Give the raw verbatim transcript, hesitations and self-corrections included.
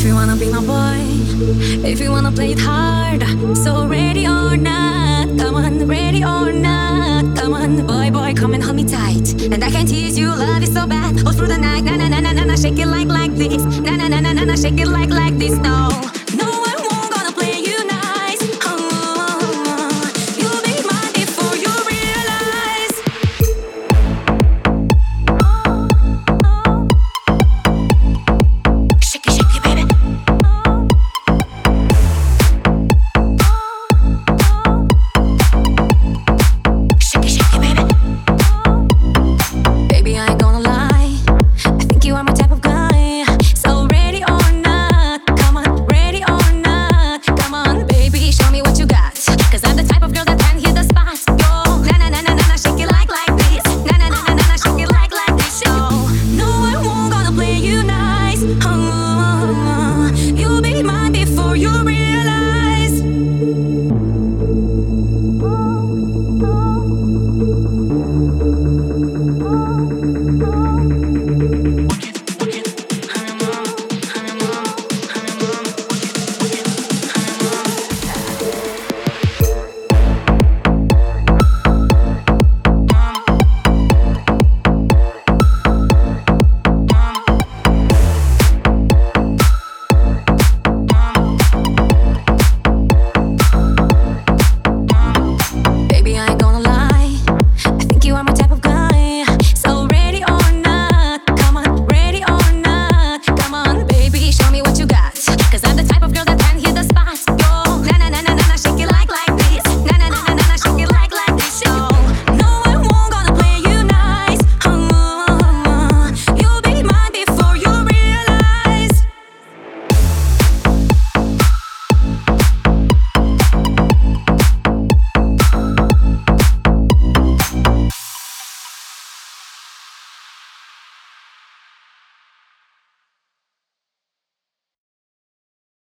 If you wanna be my boy, if you wanna play it hard, so ready or not, come on, ready or not, come on, boy, boy, come and hold me tight. And I can tease you, love is so bad, all through the night, na na na na na na, shake it like like this, na na na na na na, shake it like like this, no.